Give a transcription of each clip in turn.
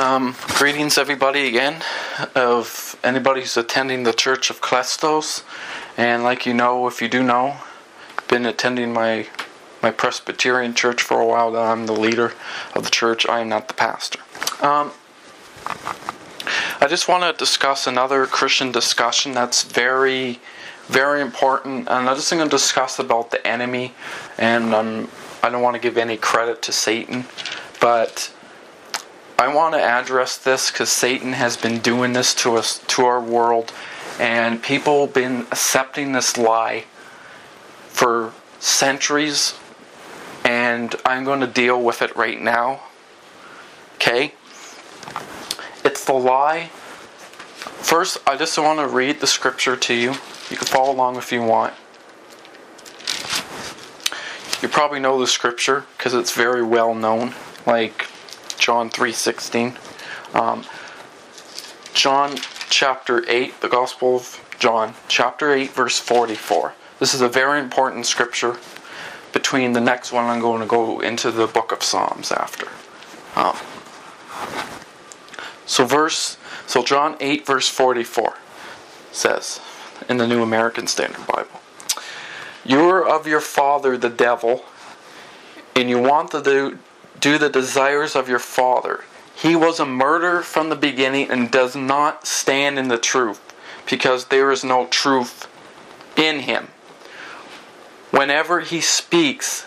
Greetings everybody again, of anybody who's attending the Church of Klestos. And like you know, if you do know, I've been attending my Presbyterian church for a while. I'm the leader of the church. I am not the pastor. I just want to discuss another Christian discussion that's very, very important. And I'm just going to discuss about the enemy. And I don't want to give any credit to Satan, but I want to address this because Satan has been doing this to us, to our world, and people have been accepting this lie for centuries, and I'm going to deal with it right now. Okay? It's the lie. First, I just want to read the scripture to you. You can follow along if you want. You probably know the scripture because it's very well known, like John 3:16. John chapter 8, the Gospel of John, chapter 8, verse 44. This is a very important scripture. Between the next one, I'm going to go into the book of Psalms after. So John 8, verse 44 says, in the New American Standard Bible, "You are of your father the devil, and you want to do the desires of your father. He was a murderer from the beginning and does not stand in the truth, because there is no truth in him. Whenever he speaks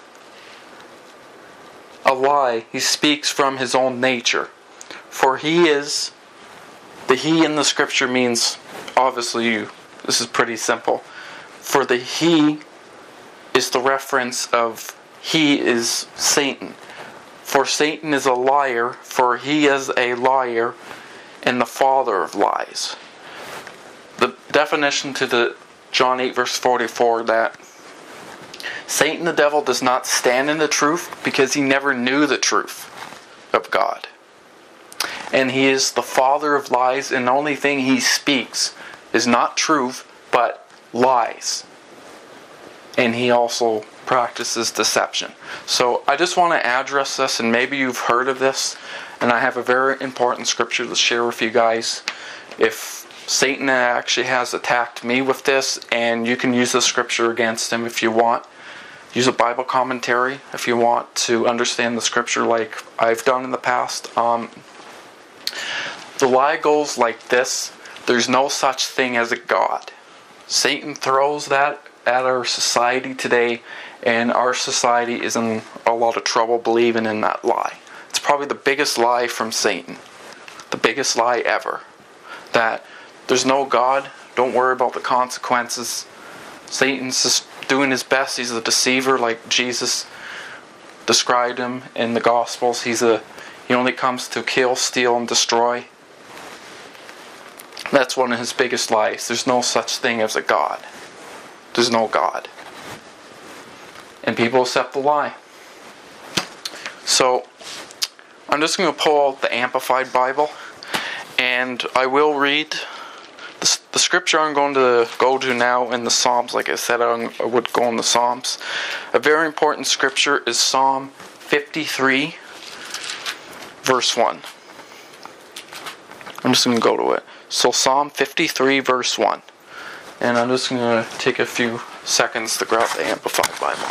a lie, he speaks from his own nature. For he is," the he in the scripture means, obviously you, this is pretty simple. For the he is the reference of he is Satan. For Satan is a liar, for he is a liar and the father of lies. The definition to the John 8 verse 44, that Satan the devil does not stand in the truth because he never knew the truth of God. And he is the father of lies, and the only thing he speaks is not truth but lies. And he also practices deception. So I just want to address this, and maybe you've heard of this, and I have a very important scripture to share with you guys. If Satan actually has attacked me with this, and you can use the scripture against him if you want. Use a Bible commentary if you want to understand the scripture like I've done in the past. The lie goes like this: there's no such thing as a God. Satan throws that at our society today, and our society is in a lot of trouble believing in that lie. It's probably the biggest lie from Satan. The biggest lie ever. That there's no God, don't worry about the consequences. Satan's just doing his best. He's a deceiver, like Jesus described him in the Gospels. He only comes to kill, steal, and destroy. That's one of his biggest lies. There's no such thing as a God. There's no God. And people accept the lie. So, I'm just going to pull out the Amplified Bible, and I will read the scripture I'm going to go to now in the Psalms. Like I said, I would go in the Psalms. A very important scripture is Psalm 53, verse 1. I'm just going to go to it. So Psalm 53, verse 1. And I'm just going to take a few seconds to grab the Amplified Bible.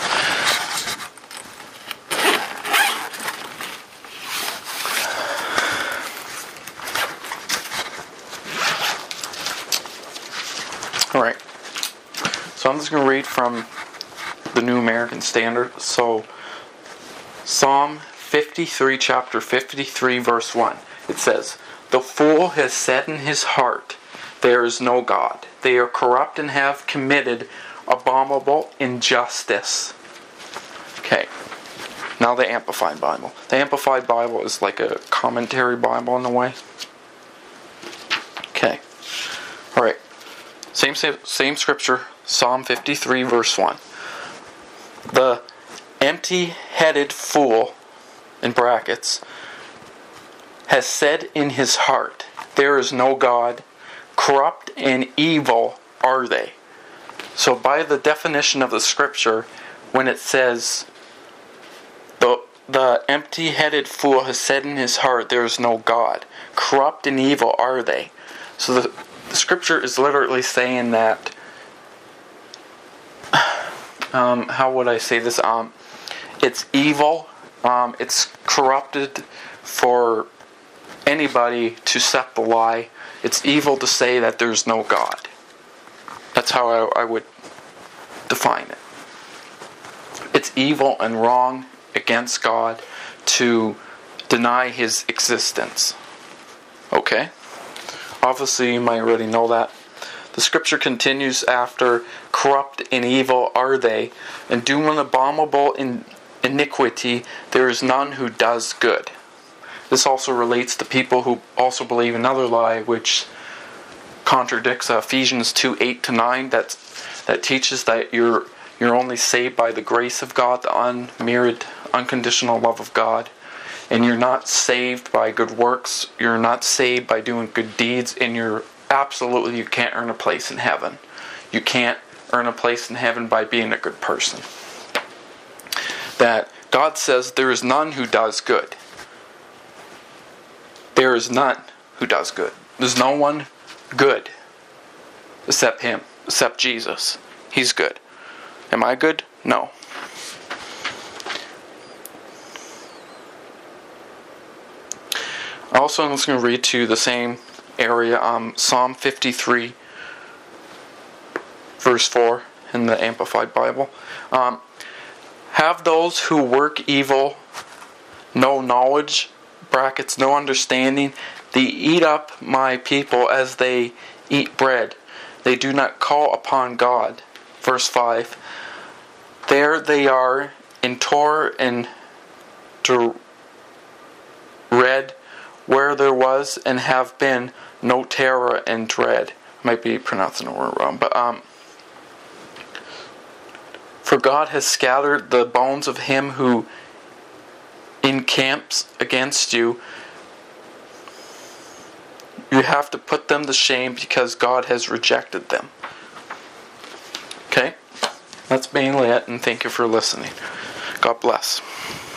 Alright. So I'm just going to read from the New American Standard. So, Psalm 53, chapter 53, verse 1. It says, "The fool has said in his heart, there is no God. They are corrupt and have committed abominable injustice." Okay. Now the Amplified Bible. The Amplified Bible is like a commentary Bible in a way. Okay. Alright. Same scripture. Psalm 53 verse 1. "The empty-headed fool," in brackets, "has said in his heart, there is no God. Corrupt and evil are they." So by the definition of the scripture, when it says the empty-headed fool has said in his heart, there is no God. Corrupt and evil are they. So the scripture is literally saying that, how would I say this? It's evil. It's corrupted for anybody to set the lie. It's evil to say that there's no God. That's how I would define it. It's evil and wrong against God to deny His existence. Okay? Obviously, you might already know that. The scripture continues after, corrupt and evil are they, and doing abominable iniquity, there is none who does good. This also relates to people who also believe another lie, which contradicts Ephesians 2:8-9, that teaches that you're only saved by the grace of God, the unmerited, unconditional love of God. And you're not saved by good works. You're not saved by doing good deeds. And you can't earn a place in heaven. You can't earn a place in heaven by being a good person. That God says there is none who does good. There is none who does good. There's no one good except Him, except Jesus. He's good. Am I good? No. Also, I'm just going to read to the same area, Psalm 53, verse 4 in the Amplified Bible. Have those who work evil no knowledge, brackets, no understanding? They eat up my people as they eat bread. They do not call upon God. Verse 5. There they are in Torah and dread, where there was and have been no terror and dread. I might be pronouncing the word wrong, but for God has scattered the bones of him who encamps against you. You have to put them to shame because God has rejected them. Okay? That's mainly it, and thank you for listening. God bless.